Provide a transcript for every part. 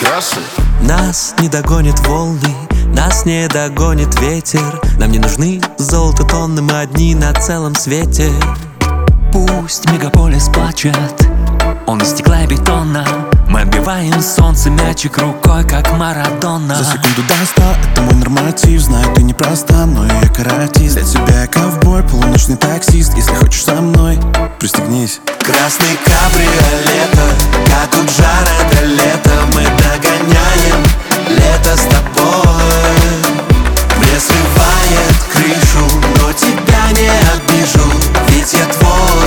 краши. Нас не догонят волны, нас не догонит ветер. Нам не нужны золото тонны, мы одни на целом свете. Пусть мегаполис плачет, он из стекла и бетона. Мы отбиваем солнце мячик рукой, как Марадона. За секунду до 100, это мой норматив. Знаю, ты непроста, но я каратист. Для тебя я ковбой, полуночный таксист. Если хочешь со мной, пристегнись. Красный кабриолета, как у Джареда лето. Мы догоняем лето с тобой. Мне срывает крышу, но тебя не обижу, ведь я твой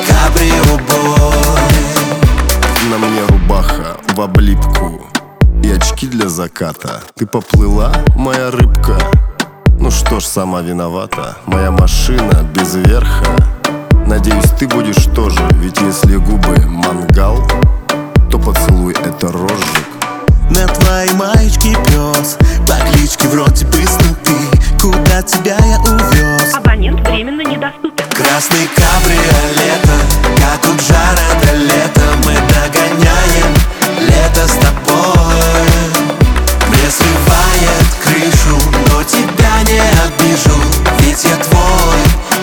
кабриобой. На мне рубаха в облипку и очки для заката. Ты поплыла, моя рыбка? Ну что ж, сама виновата. Моя машина без верха. Надеюсь, ты будешь тоже. Ведь если губы мангал, то поцелуй это розжиг. На твоей маечке пес, по кличке вроде бы Снупи. Куда тебя я увез? Абонент временно недоступен. Красный кабриолета, как у Джареда лето. Мы догоняем лето с тобой. Мне срывает крышу, но тебя не обижу, ведь я твой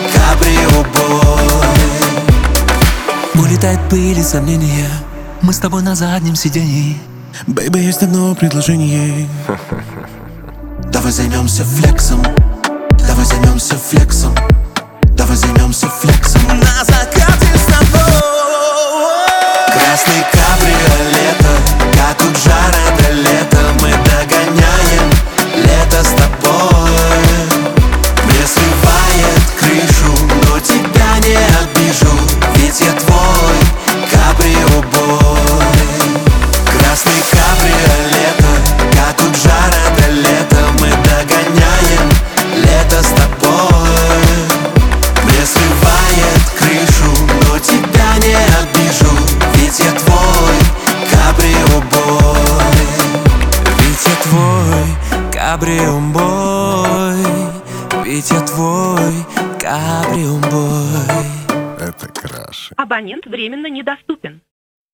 кабриобой. Улетает пыль и сомнения, мы с тобой на заднем сиденье. Бэйби, есть одно предложение. Давай займемся флексом, давай займемся флексом, давай займемся флексом. На закате с тобой. Красный кабриолета, как у Джареда лето. Мы догоняем лето с тобой. Мне срывает крышу, но тебя не обижу, ведь я твой кабриобой. Красный кабриолета, как у Джареда лето. Мы догоняем лето с тобой. Мне срывает крышу, но тебя не обижу, ведь я твой кабриобой. Ведь я твой кабриобой. Ведь я твой кабриобой. Это краши. Абонент временно недоступен.